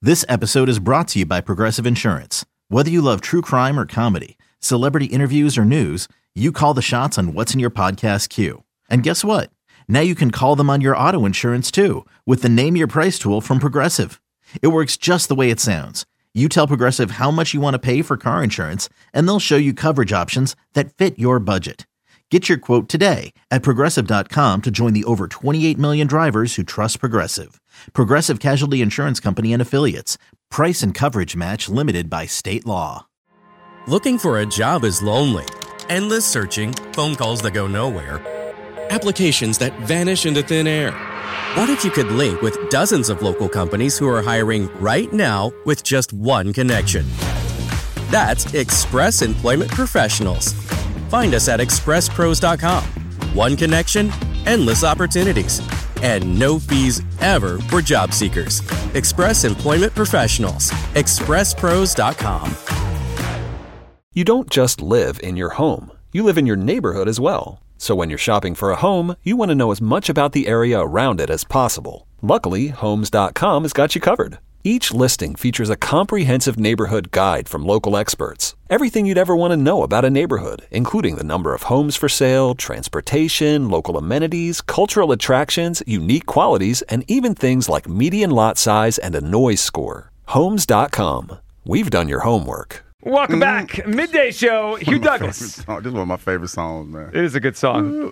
This episode is brought to you by Progressive Insurance. Whether you love true crime or comedy, celebrity interviews or news, you call the shots on what's in your podcast queue. And guess what? Now you can call them on your auto insurance too with the Name Your Price tool from Progressive. It works just the way it sounds. You tell Progressive how much you want to pay for car insurance, and they'll show you coverage options that fit your budget. Get your quote today at Progressive.com to join the over 28 million drivers who trust Progressive. Progressive Casualty Insurance Company and Affiliates. Price and coverage match limited by state law. Looking for a job is lonely. Endless searching, phone calls that go nowhere, applications that vanish into thin air. What if you could link with dozens of local companies who are hiring right now with just one connection? That's Express Employment Professionals. Find us at expresspros.com. One connection, endless opportunities, and no fees ever for job seekers. Express Employment Professionals. expresspros.com. You don't just live in your home. You live in your neighborhood as well. So when you're shopping for a home, you want to know as much about the area around it as possible. Luckily, Homes.com has got you covered. Each listing features a comprehensive neighborhood guide from local experts. Everything you'd ever want to know about a neighborhood, including the number of homes for sale, transportation, local amenities, cultural attractions, unique qualities, and even things like median lot size and a noise score. Homes.com. We've done your homework. Welcome back. Midday Show. Hugh Douglas. This is one of my favorite songs, man. It is a good song.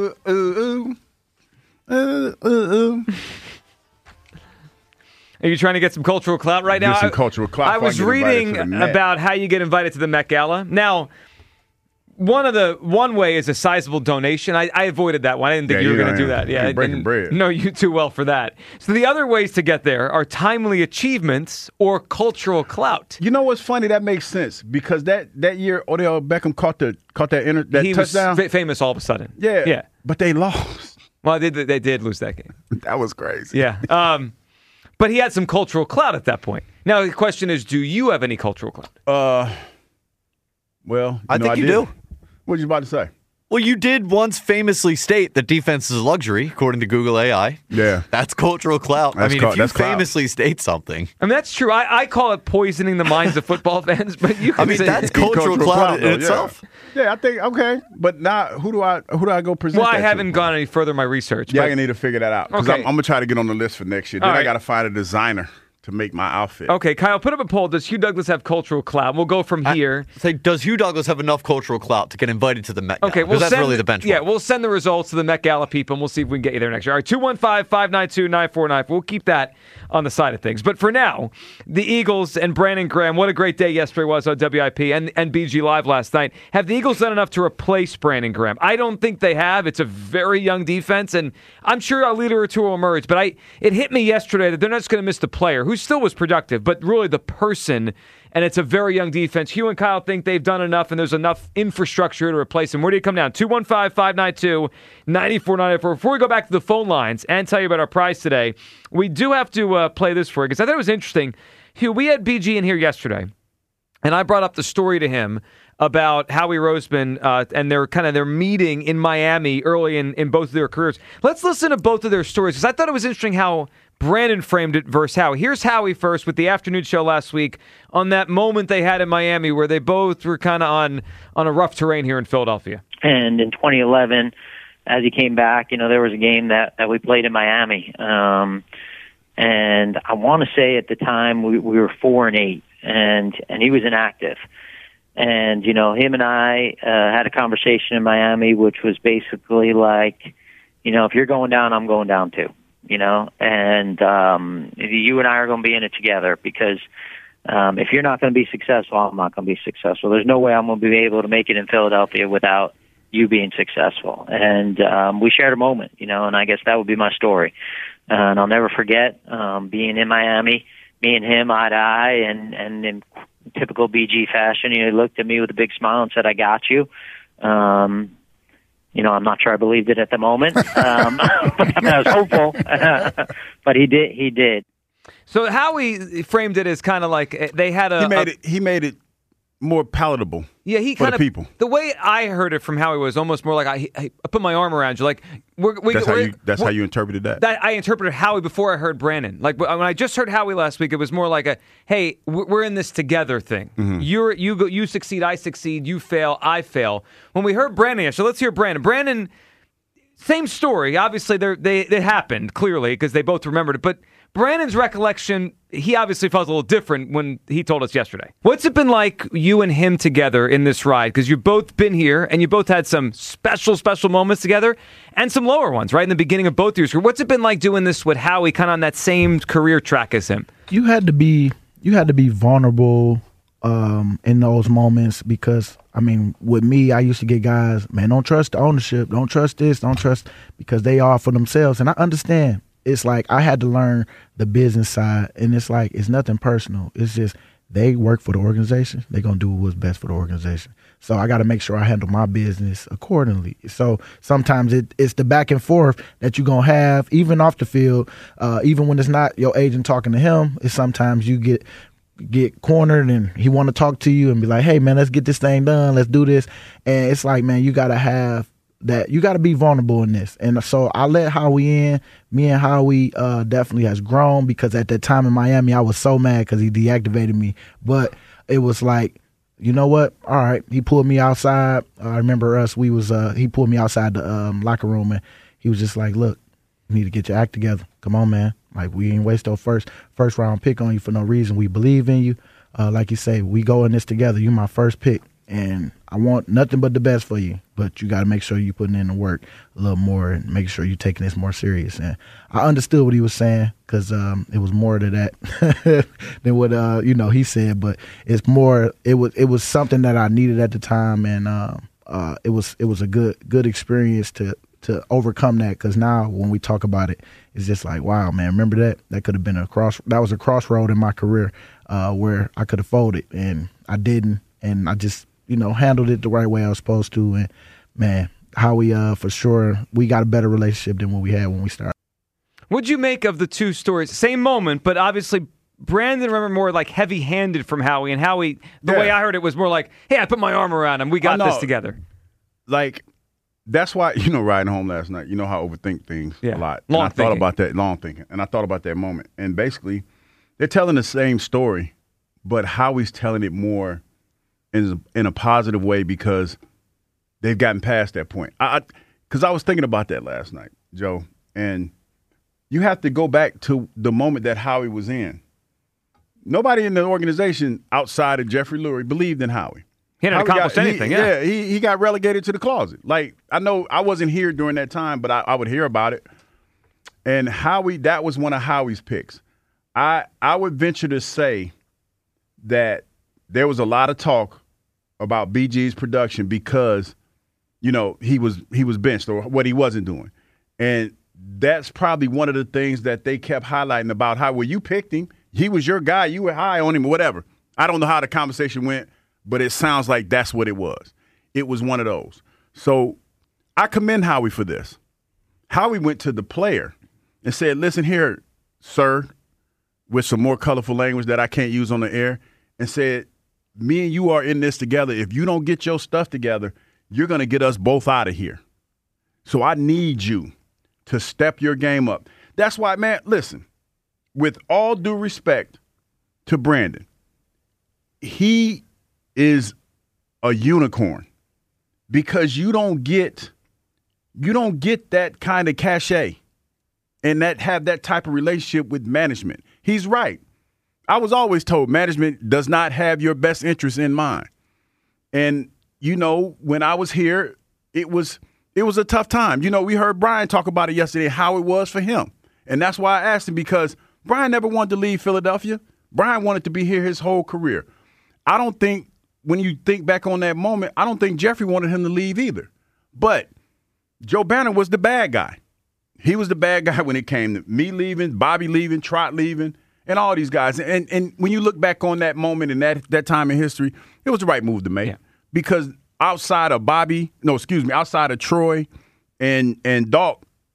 Are you trying to get some cultural clout right now? Get some cultural clout. I was reading about how you get invited to the Met Gala. Now, one way is a sizable donation. I avoided that one. I didn't think you were going to do that. Yeah, you're breaking bread. No, you too well for that. So the other ways to get there are timely achievements or cultural clout. You know what's funny? That makes sense because that year Odell Beckham caught that he touchdown. Was famous all of a sudden. Yeah. But they lost. Well, they did lose that game. That was crazy. Yeah. But he had some cultural clout at that point. Now the question is, do you have any cultural clout? Well, I think you do. What were you about to say? Well, you did once famously state that defense is a luxury, according to Google AI. Yeah. That's cultural clout. If you famously state something. I mean, that's true. I call it poisoning the minds of football fans, but you can say that's cultural clout in itself. Yeah, I think, okay. But now, who do I go present Well, that I haven't to? gone any further in my research. Yeah, I need to figure that out. Because Okay. I'm going to try to get on the list for next year. Then I got to find a designer to make my outfit. Okay, Kyle, put up a poll. Does Hugh Douglas have cultural clout? We'll go from here. Say, does Hugh Douglas have enough cultural clout to get invited to the Met Gala? Okay, because that's really the benchmark. Yeah, we'll send the results to the Met Gala people, and we'll see if we can get you there next year. All right, 215-592-9494. We'll keep that on the side of things. But for now, the Eagles and Brandon Graham, what a great day yesterday was on WIP and BG Live last night. Have the Eagles done enough to replace Brandon Graham? I don't think they have. It's a very young defense, and I'm sure a leader or two will emerge. But it hit me yesterday that they're not just going to miss the player, who still was productive, but really the person, and it's a very young defense. Hugh and Kyle think they've done enough, and there's enough infrastructure to replace him. Where do you come down? 215-592-9494. Before we go back to the phone lines and tell you about our prize today, we do have to play this for you, because I thought it was interesting. Hugh, we had BG in here yesterday, and I brought up the story to him about Howie Roseman and their meeting in Miami early in both of their careers. Let's listen to both of their stories, because I thought it was interesting how Brandon framed it versus Howie. Here's Howie first with the afternoon show last week on that moment they had in Miami where they both were kind of on a rough terrain here in Philadelphia. And in 2011, as he came back, there was a game that we played in Miami. And I want to say at the time we were 4-8, and he was inactive. And, him and I had a conversation in Miami, which was basically like, if you're going down, I'm going down too. And you and I are going to be in it together because if you're not going to be successful, I'm not going to be successful. There's no way I'm going to be able to make it in Philadelphia without you being successful. And we shared a moment, and I guess that would be my story. And I'll never forget being in Miami, me and him eye to eye, and in typical BG fashion, he looked at me with a big smile and said, "I got you." I'm not sure I believed it at the moment, but I was hopeful. But he did. So Howie framed it as kind of like they had He made it more palatable. Yeah, he for kind the of people. The way I heard it from Howie was almost more like I put my arm around you, like That's how you interpreted that. That I interpreted Howie before I heard Brandon. Like when I just heard Howie last week, it was more like a "Hey, we're in this together" thing. Mm-hmm. You succeed, I succeed. You fail, I fail. When we heard Brandon, so let's hear Brandon. Brandon, same story. Obviously, they happened clearly because they both remembered it, but. Brandon's recollection, he obviously felt a little different when he told us yesterday. What's it been like, you and him together in this ride? Because you've both been here, and you both had some special moments together, and some lower ones, right, in the beginning of both years. What's it been like doing this with Howie, kind of on that same career track as him? You had to be vulnerable in those moments because, I mean, with me, I used to get guys, man, don't trust the ownership, don't trust this, don't trust, because they are for themselves, and I understand. It's like I had to learn the business side, and it's like it's nothing personal. It's just they work for the organization. They're going to do what's best for the organization. So I got to make sure I handle my business accordingly. So sometimes it's the back and forth that you're going to have, even off the field, even when it's not your agent talking to him. It's sometimes you get cornered and he want to talk to you and be like, hey, man, let's get this thing done. Let's do this. And it's like, man, you got to have that. You got to be vulnerable in this. And so I let Howie in. Me and Howie definitely has grown because at that time in Miami, I was so mad because he deactivated me. But it was like, you know what? All right. He pulled me outside. I remember us. He pulled me outside the locker room and he was just like, look, you need to get your act together. Come on, man. Like, we ain't waste our first round pick on you for no reason. We believe in you. Like you say, we go in this together. You my first pick. And I want nothing but the best for you, but you got to make sure you're putting in the work a little more and make sure you're taking this more serious. And I understood what he was saying because it was more to that than what he said. But it's more. It was something that I needed at the time, and it was a good experience to overcome that. Because now when we talk about it, it's just like, wow, man, remember that? That could have been that was a crossroad in my career where I could have folded, and I didn't, and I just handled it the right way I was supposed to. And, man, Howie, for sure, we got a better relationship than what we had when we started. What'd you make of the two stories? Same moment, but obviously Brandon, remember, more like heavy-handed from Howie. And Howie, the way I heard it was more like, hey, I put my arm around him. We got this together. Like, that's why, riding home last night, how I overthink things a lot. Long I thought about that, long thinking. And I thought about that moment. And basically, they're telling the same story, but Howie's telling it more in a positive way because they've gotten past that point. Because I was thinking about that last night, Joe, and you have to go back to the moment that Howie was in. Nobody in the organization outside of Jeffrey Lurie believed in Howie. He didn't accomplish anything. He got relegated to the closet. Like, I know I wasn't here during that time, but I would hear about it. And Howie, that was one of Howie's picks. I would venture to say that there was a lot of talk about BG's production because, he was benched or what he wasn't doing. And that's probably one of the things that they kept highlighting about how, well, you picked him. He was your guy. You were high on him or whatever. I don't know how the conversation went, but it sounds like that's what it was. It was one of those. So I commend Howie for this. Howie went to the player and said, listen here, sir, with some more colorful language that I can't use on the air, and said, me and you are in this together. If you don't get your stuff together, you're going to get us both out of here. So I need you to step your game up. That's why, man, listen, with all due respect to Brandon, he is a unicorn because you don't get that kind of cachet and have that type of relationship with management. He's right. I was always told management does not have your best interest in mind. And, when I was here, it was a tough time. We heard Brian talk about it yesterday, how it was for him. And that's why I asked him, because Brian never wanted to leave Philadelphia. Brian wanted to be here his whole career. I don't think, when you think back on that moment, I don't think Jeffrey wanted him to leave either. But Joe Banner was the bad guy. He was the bad guy when it came to me leaving, Bobby leaving, Trot leaving, and all these guys. And when you look back on that moment and that time in history, it was the right move to make. Yeah. Because outside of Troy and Dalk,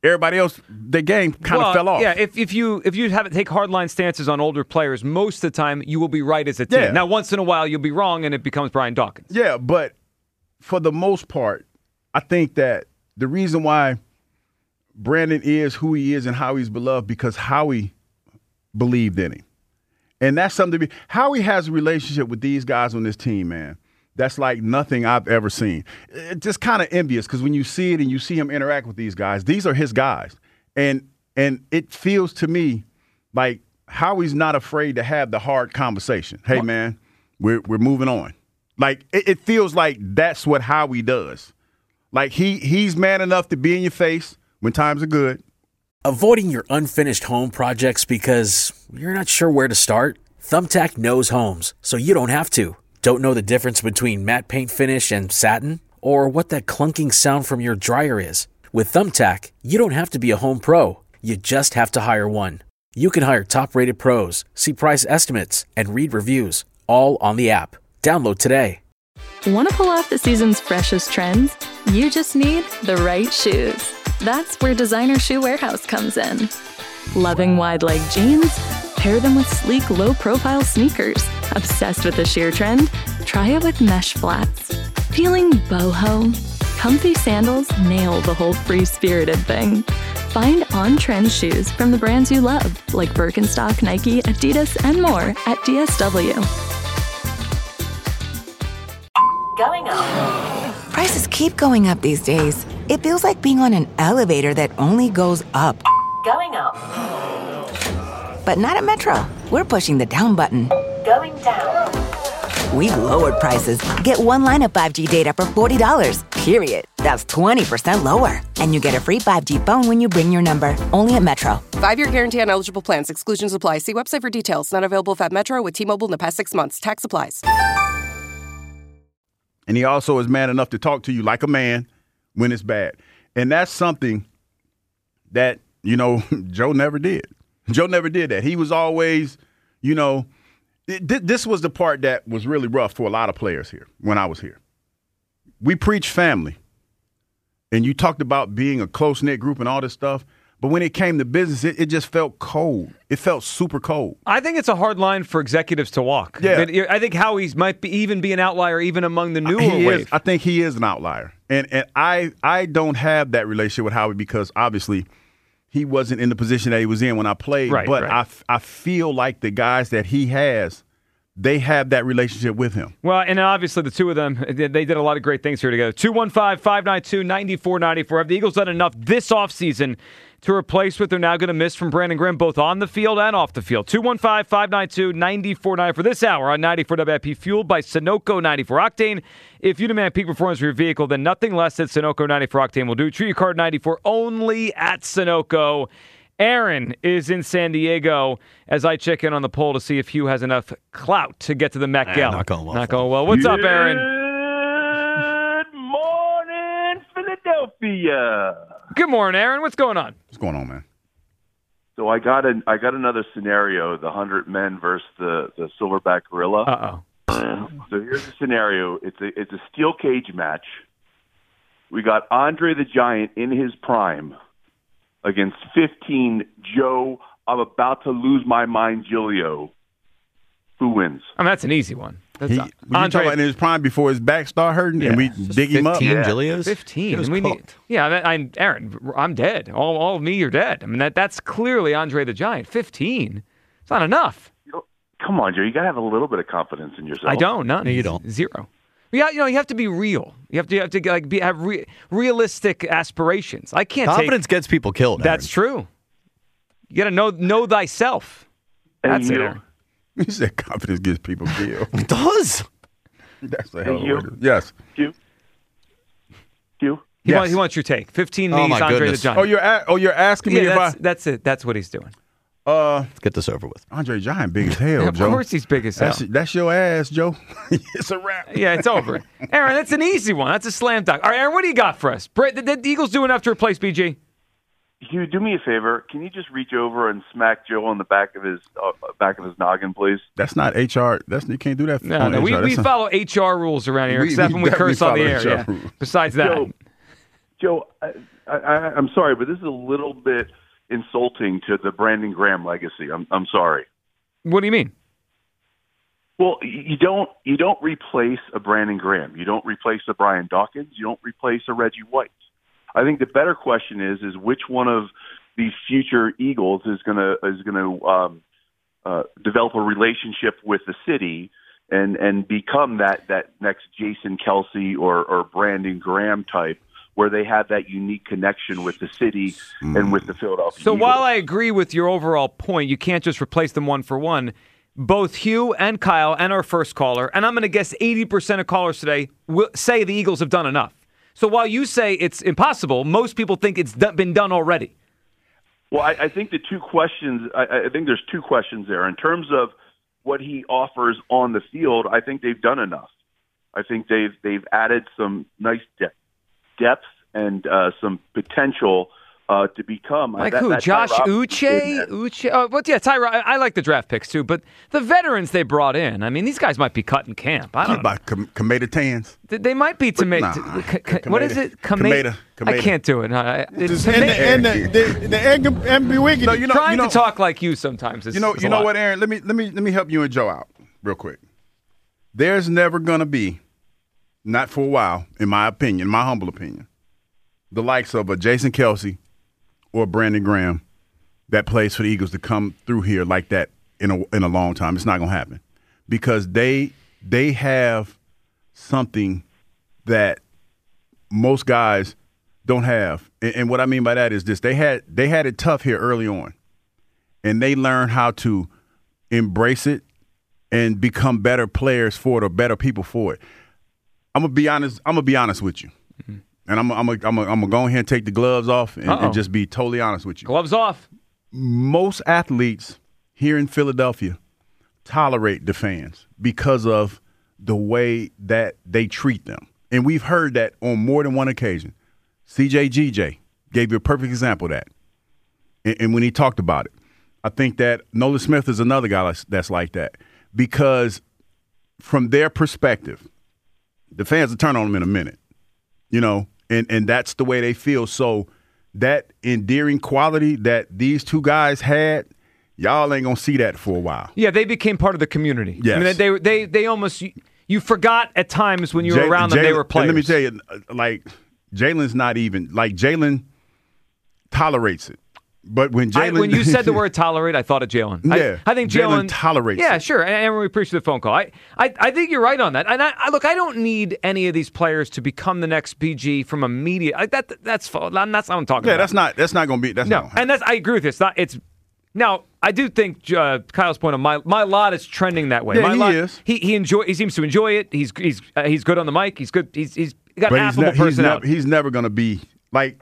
everybody else, their game kind of fell off. Yeah, if you have to take hardline stances on older players, most of the time you will be right as a team. Yeah. Now, once in a while you'll be wrong, and it becomes Brian Dawkins. Yeah, but for the most part, I think that the reason why Brandon is who he is and how he's beloved because Howie believed in him. And that's something to be – Howie has a relationship with these guys on this team, man. That's like nothing I've ever seen. It's just kind of envious because when you see it and you see him interact with these guys, these are his guys. And it feels to me like Howie's not afraid to have the hard conversation. Hey, man, we're moving on. Like it feels like that's what Howie does. Like he's man enough to be in your face when times are good. Avoiding your unfinished home projects because you're not sure where to start? Thumbtack knows homes, so you don't have to. Don't know the difference between matte paint finish and satin? Or what that clunking sound from your dryer is? With Thumbtack, you don't have to be a home pro. You just have to hire one. You can hire top-rated pros, see price estimates, and read reviews, all on the app. Download today. Want to pull off the season's freshest trends? You just need the right shoes. That's where Designer Shoe Warehouse comes in. Loving wide-leg jeans? Pair them with sleek, low-profile sneakers. Obsessed with the sheer trend? Try it with mesh flats. Feeling boho? Comfy sandals nail the whole free-spirited thing. Find on-trend shoes from the brands you love, like Birkenstock, Nike, Adidas, and more at DSW. Going up. Prices keep going up these days. It feels like being on an elevator that only goes up. Going up. But not at Metro. We're pushing the down button. Going down. We've lowered prices. Get one line of 5G data for $40, period. That's 20% lower. And you get a free 5G phone when you bring your number. Only at Metro. 5-year guarantee on eligible plans. Exclusions apply. See website for details. Not available at Metro with T-Mobile in the past 6 months. Tax applies. And he also is man enough to talk to you like a man when it's bad. And that's something that, Joe never did. Joe never did that. He was always, this was the part that was really rough for a lot of players here when I was here. We preach family. And you talked about being a close-knit group and all this stuff. But when it came to business, it just felt cold. It felt super cold. I think it's a hard line for executives to walk. Yeah. I think Howie's might even be an outlier even among the newer wave. I think he is an outlier. And I don't have that relationship with Howie because obviously he wasn't in the position that he was in when I played. Right, but right. I feel like the guys that he has, they have that relationship with him. Well, and obviously the two of them, they did a lot of great things here together. 215-592-9494. Have the Eagles done enough this offseason to replace what they're now going to miss from Brandon Graham, both on the field and off the field? 215-592-9494 for this hour on 94 WIP, fueled by Sunoco 94 Octane. If you demand peak performance for your vehicle, then nothing less than Sunoco 94 Octane will do. Treat your car 94 only at Sunoco. Aaron is in San Diego as I check in on the poll to see if Hugh has enough clout to get to the Met Gala. Not going well. Not going well. What's up, Aaron? Good morning, Philadelphia. Good morning, Aaron. What's going on? What's going on, man? So I got another scenario: the 100 men versus the silverback gorilla. Uh-oh. So here's the scenario: it's a steel cage match. We got Andre the Giant in his prime against 15 Joe. I'm about to lose my mind, Giglio. Who wins? That's an easy one. That's You talking about in his prime before his back started hurting and we dig him up? 15 Giglios? 15. Aaron, I'm dead. All of me, you're dead. I mean, that's clearly Andre the Giant. 15. It's not enough. Come on, Joe. You got to have a little bit of confidence in yourself. I don't. None. No, you don't. Zero. Yeah, you have to be real. You have to have realistic aspirations. I can't. Confidence gets people killed. That's true. You got to know thyself. That's it, Aaron. He said confidence gets people killed. It does. That's the hell of a word. Yes. Q. He wants your take. 15 Oh, knees, my Andre goodness. the Giant. You're asking me if that's it. That's what he's doing. Let's get this over with. Andre Giant big as hell, Of Joe. course he's big as hell. That's your ass, Joe. It's a wrap. Yeah, it's over. Aaron, that's an easy one. That's a slam dunk. All right, Aaron, what do you got for us? The Eagles do enough to replace BG? Hugh, do me a favor. Can you just reach over and smack Joe on the back of his noggin, please? That's not HR. You can't do that. No, we follow HR rules around here, except when we curse on the air. Yeah. Besides that, Joe, I'm sorry, but this is a little bit insulting to the Brandon Graham legacy. I'm sorry. What do you mean? Well, you don't replace a Brandon Graham. You don't replace a Brian Dawkins. You don't replace a Reggie White. I think the better question is which one of these future Eagles is going to develop a relationship with the city and become that next Jason Kelce or Brandon Graham type, where they have that unique connection with the city and with the Philadelphia So Eagles. while I agree with your overall point, you can't just replace them one for one. Both Hugh and Kyle and our first caller, and I'm going to guess 80% of callers today will say the Eagles have done enough. So while you say it's impossible, most people think it's been done already. Well, I think the two questions. I think there's two questions there in terms of what he offers on the field. I think they've done enough. I think they've added some nice depth and some potential to become like who? Josh Uche? Tyra. I like the draft picks too, but the veterans they brought in. I mean, these guys might be cut in camp. I don't know. Kameda Tans. They might be tomato. What is it? Kameda. I can't do it. Trying to talk like you sometimes. You know what, Aaron? Let me help you and Joe out real quick. There's never gonna be, not for a while, in my opinion, my humble opinion, the likes of a Jason Kelce or Brandon Graham that plays for the Eagles to come through here like that in a long time. It's not going to happen because they have something that most guys don't have. And what I mean by that is this: they had it tough here early on, and they learned how to embrace it and become better players for it or better people for it. I'm gonna be honest with you. Mm-hmm. And I'm gonna go ahead and take the gloves off and just be totally honest with you. Gloves off. Most athletes here in Philadelphia tolerate the fans because of the way that they treat them. And we've heard that on more than one occasion. CJ GJ gave you a perfect example of that. And when he talked about it, I think that Nolan Smith is another guy that's like that because from their perspective, the fans will turn on them in a minute, you know. And that's the way they feel. So that endearing quality that these two guys had, y'all ain't gonna see that for a while. Yeah, they became part of the community. Yes. I mean, they almost you forgot at times when you were around them they were players. Let me tell you, like Jalen's not even like Jalen tolerates it. But when you said the word tolerate, I thought of Jalen. Yeah, I think Jalen tolerates. Yeah, it. Sure. And we appreciate the phone call. I think you're right on that. And I don't need any of these players to become the next PG from a media. That's what I'm talking about. Yeah, that's not going to be. That's no, and I agree with this. Now I do think Kyle's point of my lot is trending that way. Yeah, he is. He seems to enjoy it. He's good on the mic. He's good. He's got an affable personality. He's never going to be like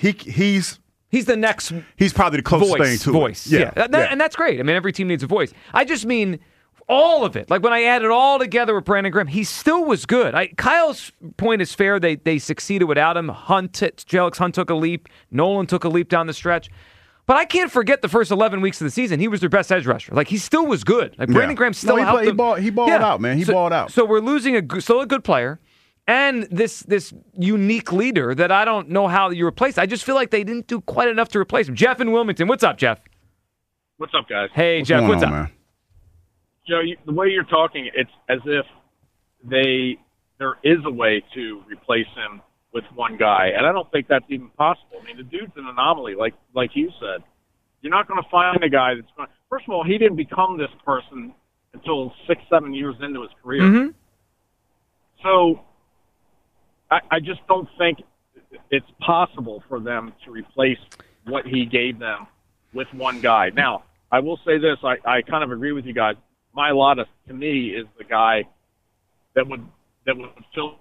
He's the next. He's probably the closest thing to voice. It. Yeah. And that's great. I mean, every team needs a voice. I just mean all of it. Like when I add it all together with Brandon Graham, he still was good. Kyle's point is fair. They succeeded without him. Alex Hunt took a leap. Nolan took a leap down the stretch. But I can't forget the first 11 weeks of the season. He was their best edge rusher. Like he still was good. Like Brandon Graham still helped them. He balled out, man. He balled out. So we're losing still a good player. And this unique leader that I don't know how you replace. I just feel like they didn't do quite enough to replace him. Jeff in Wilmington. What's up, Jeff? What's up, guys? Hey, Jeff. What's up? Man? Joe, the way you're talking, it's as if there is a way to replace him with one guy, and I don't think that's even possible. I mean, the dude's an anomaly, like you said. You're not going to find a guy that's going to – first of all, he didn't become this person until 6-7 years into his career. Mm-hmm. So – I just don't think it's possible for them to replace what he gave them with one guy. Now, I will say this. I kind of agree with you guys. Mailata, to me, is the guy that would fill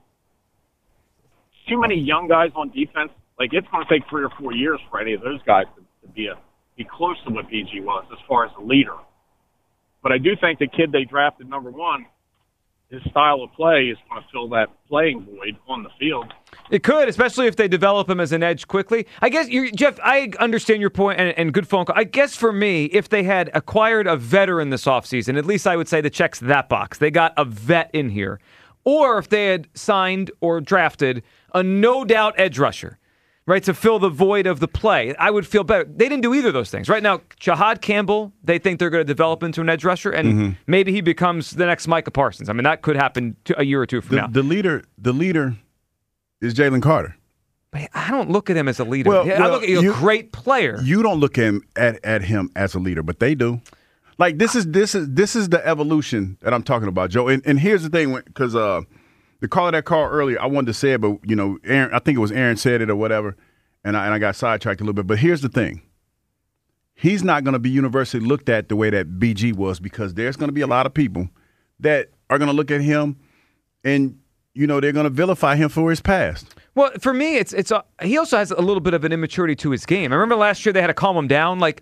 too many young guys on defense. Like, it's going to take 3 or 4 years for any of those guys to be close to what PG was as far as a leader. But I do think the kid they drafted number 1, his style of play is going to fill that playing void on the field. It could, especially if they develop him as an edge quickly. I guess, Jeff, I understand your point and good phone call. I guess for me, if they had acquired a veteran this offseason, at least I would say that checks that box. They got a vet in here. Or if they had signed or drafted a no-doubt edge rusher. right, to fill the void of the play. I would feel better. They didn't do either of those things. Right now, Shahad Campbell, they think they're going to develop into an edge rusher, and maybe he becomes the next Micah Parsons. I mean, that could happen a year or two from now. The leader is Jalen Carter. But I don't look at him as a leader. Well, I look at a great player. You don't look at him as a leader, but they do. Like this is the evolution that I'm talking about, Joe. And here's the thing, because the caller that called earlier, I wanted to say it, but Aaron, I think it was Aaron said it or whatever, and I got sidetracked a little bit. But here's the thing: he's not going to be universally looked at the way that BG was, because there's going to be a lot of people that are going to look at him and they're going to vilify him for his past. Well, for me, he also has a little bit of an immaturity to his game. I remember last year they had to calm him down. Like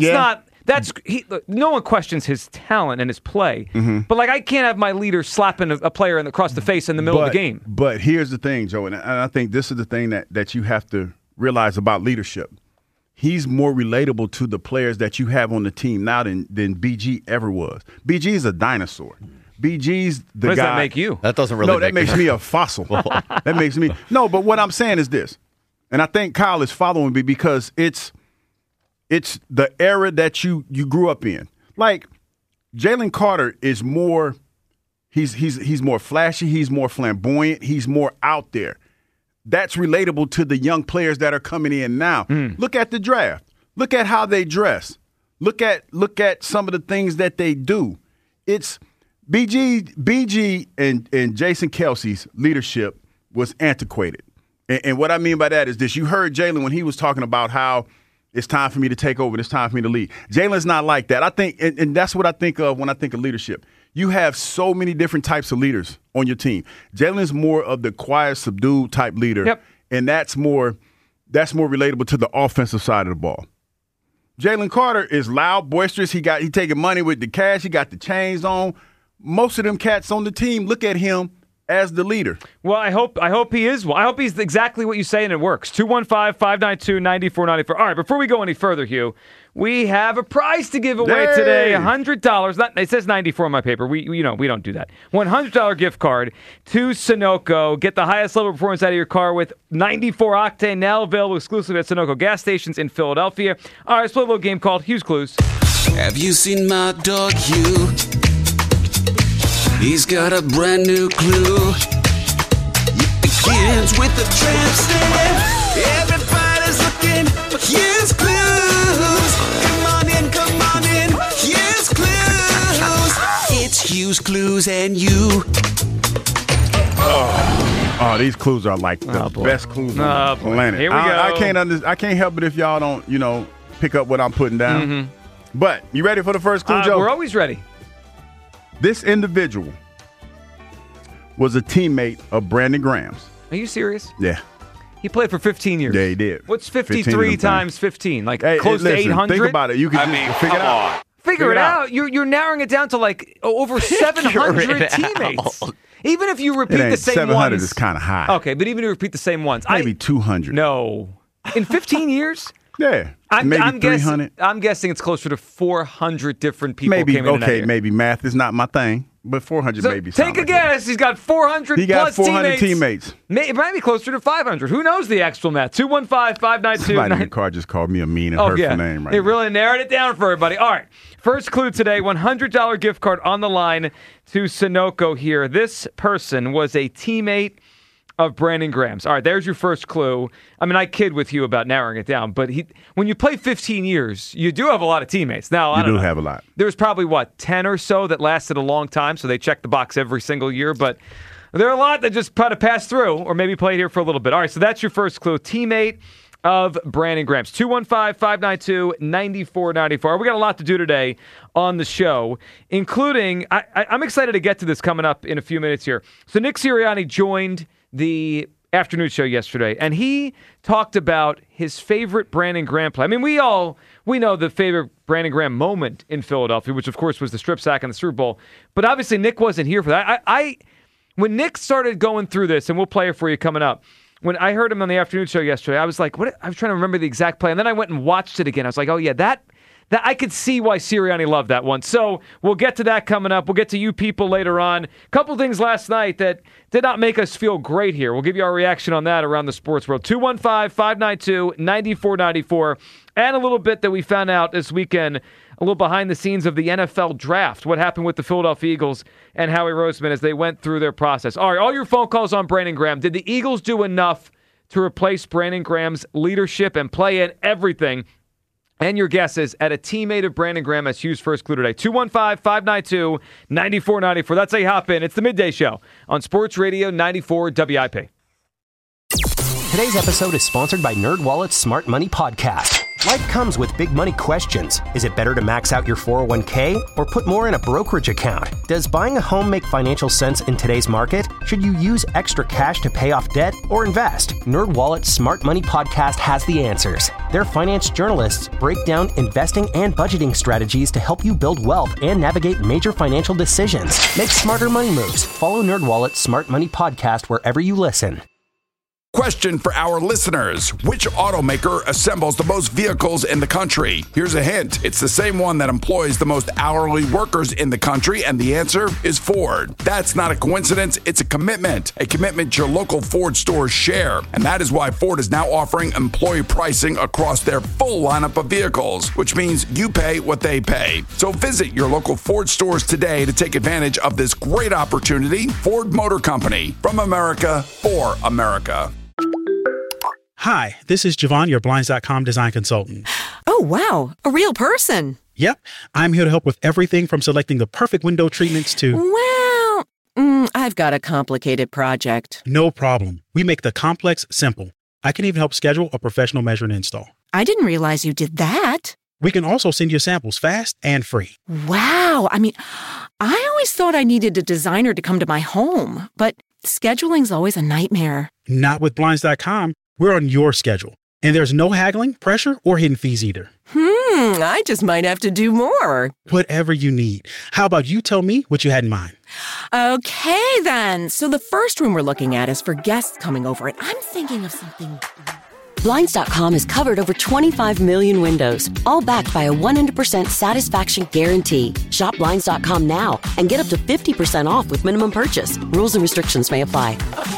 no one questions his talent and his play. But I can't have my leader slapping a player across the face in the middle of the game. But here's the thing, Joe, and I think this is the thing that you have to realize about leadership. He's more relatable to the players that you have on the team now than BG ever was. BG is a dinosaur. BG's the guy. What does that make you? That doesn't really. No, that makes me a fossil. That makes me. No, but what I'm saying is this, and I think Kyle is following me because it's the era that you grew up in. Like Jalen Carter is more. He's more flashy. He's more flamboyant. He's more out there. That's relatable to the young players that are coming in now. Look at the draft. Look at how they dress. Look at some of the things that they do. It's BG and Jason Kelsey's leadership was antiquated. And what I mean by that is this. You heard Jalen when he was talking about how it's time for me to take over. It's time for me to lead. Jalen's not like that. I think, and that's what I think of when I think of leadership. You have so many different types of leaders on your team. Jalen is more of the quiet, subdued type leader, and that's more relatable to the offensive side of the ball. Jalen Carter is loud, boisterous. He taking money with the cash. He got the chains on. Most of them cats on the team look at him as the leader. Well, I hope he is. Well, I hope he's exactly what you say and it works. 215-592-9494. All right, before we go any further, Hugh, we have a prize to give away today. $100. It says 94 on my paper. We don't do that. $100 gift card to Sunoco. Get the highest level of performance out of your car with 94 octane, now available exclusively at Sunoco gas stations in Philadelphia. All right, let's play a little game called Hugh's Clues. Have you seen my dog Hugh? He's got a brand new clue. It begins with a tramp stamp. Everybody's looking for Hugh's Clues. Come on in, Hugh's Clues. It's Hugh's Clues and you. Oh, these clues are like the best clues on the planet. Here we go. I can't help it if y'all don't, pick up what I'm putting down. But you ready for the first clue, Joe? We're always ready. This individual was a teammate of Brandon Graham's. Are you serious? Yeah. He played for 15 years. Yeah, he did. What's 53 times 15? Close to 800? Think about it. You can figure it out. Figure it out. You're narrowing it down to over 700 teammates. Even if you repeat the same 700 ones. 700 is kind of high. Okay, but even if you repeat the same ones. Maybe 200. No. In 15 years? Yeah. Maybe 300. I'm guessing it's closer to 400 different people came in that year. Maybe math is not my thing, but 400 maybe. Take a guess. He's got 400 He got 400 teammates. It might be closer to 500. Who knows the actual math? 215-592. Somebody in the car just called me a mean and hurtful name right They now. really narrowed it down for everybody. All right. First clue today, $100 gift card on the line to Sunoco here. This person was a teammate of Brandon Graham's. All right, there's your first clue. I mean, I kid with you about narrowing it down, but when you play 15 years, you do have a lot of teammates. Now, I don't know. have a lot. There's probably, 10 or so that lasted a long time, so they check the box every single year, but there are a lot that just kind of pass through or maybe played here for a little bit. All right, so that's your first clue. Teammate of Brandon Graham's. 215-592-9494. We got a lot to do today on the show, including, I'm excited to get to this coming up in a few minutes here. So Nick Sirianni joined the afternoon show yesterday, and he talked about his favorite Brandon Graham play. I mean, we know the favorite Brandon Graham moment in Philadelphia, which of course was the strip sack in the Super Bowl. But obviously Nick wasn't here for that. When Nick started going through this, and we'll play it for you coming up, when I heard him on the afternoon show yesterday, I was like, what? I was trying to remember the exact play, and then I went and watched it again. I was like, oh yeah, that that I could see why Sirianni loved that one. So we'll get to that coming up. We'll get to you people later on. A couple things last night that did not make us feel great here. We'll give you our reaction on that around the sports world. 215-592-9494. And a little bit that we found out this weekend, a little behind the scenes of the NFL draft, what happened with the Philadelphia Eagles and Howie Roseman as they went through their process. All right, all your phone calls on Brandon Graham. Did the Eagles do enough to replace Brandon Graham's leadership and play in everything? And your guesses at a teammate of Brandon Graham as Hugh's first clue today. 215-592-9494. That's how you hop in. It's the Midday Show on Sports Radio 94 WIP. Today's episode is sponsored by NerdWallet's Smart Money Podcast. Life comes with big money questions. Is it better to max out your 401k or put more in a brokerage account? Does buying a home make financial sense in today's market? Should you use extra cash to pay off debt or invest? NerdWallet's Smart Money Podcast has the answers. Their finance journalists break down investing and budgeting strategies to help you build wealth and navigate major financial decisions. Make smarter money moves. Follow NerdWallet's Smart Money Podcast wherever you listen. Question for our listeners. Which automaker assembles the most vehicles in the country? Here's a hint. It's the same one that employs the most hourly workers in the country, and the answer is Ford. That's not a coincidence. It's a commitment your local Ford stores share. And that is why Ford is now offering employee pricing across their full lineup of vehicles, which means you pay what they pay. So visit your local Ford stores today to take advantage of this great opportunity. Ford Motor Company, from America for America. Hi, this is Javon, your Blinds.com design consultant. Oh, wow. A real person. Yep. I'm here to help with everything from selecting the perfect window treatments to... Well, I've got a complicated project. No problem. We make the complex simple. I can even help schedule a professional measure and install. I didn't realize you did that. We can also send you samples fast and free. Wow. I always thought I needed a designer to come to my home, but scheduling's always a nightmare. Not with Blinds.com. We're on your schedule, and there's no haggling, pressure, or hidden fees either. I just might have to do more. Whatever you need. How about you tell me what you had in mind? Okay, then. So the first room we're looking at is for guests coming over, and I'm thinking of something... Blinds.com has covered over 25 million windows, all backed by a 100% satisfaction guarantee. Shop Blinds.com now and get up to 50% off with minimum purchase. Rules and restrictions may apply.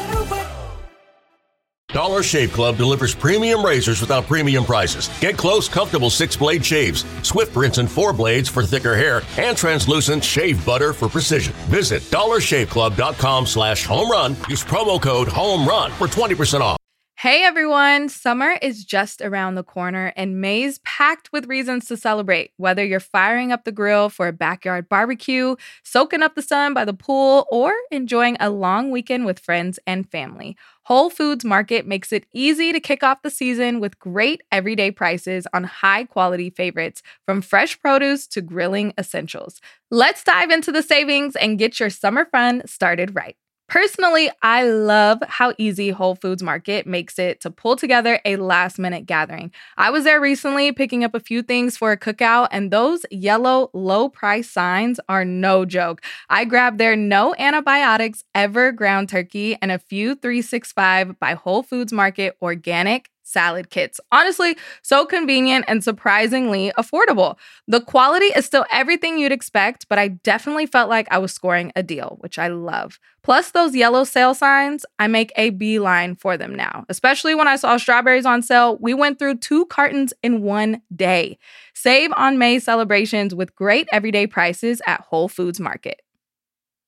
Dollar Shave Club delivers premium razors without premium prices. Get close, comfortable 6-blade shaves, swift rinse and 4 blades for thicker hair, and translucent shave butter for precision. Visit dollarshaveclub.com/homerun. Use promo code HOMERUN for 20% off. Hey everyone, summer is just around the corner and May's packed with reasons to celebrate. Whether you're firing up the grill for a backyard barbecue, soaking up the sun by the pool, or enjoying a long weekend with friends and family, Whole Foods Market makes it easy to kick off the season with great everyday prices on high-quality favorites, from fresh produce to grilling essentials. Let's dive into the savings and get your summer fun started right. Personally, I love how easy Whole Foods Market makes it to pull together a last-minute gathering. I was there recently picking up a few things for a cookout, and those yellow low-price signs are no joke. I grabbed their no antibiotics ever ground turkey and a few 365 by Whole Foods Market organic salad kits. Honestly, so convenient and surprisingly affordable. The quality is still everything you'd expect, but I definitely felt like I was scoring a deal, which I love. Plus those yellow sale signs, I make a beeline for them now. Especially when I saw strawberries on sale, we went through 2 cartons in one day. Save on May celebrations with great everyday prices at Whole Foods Market.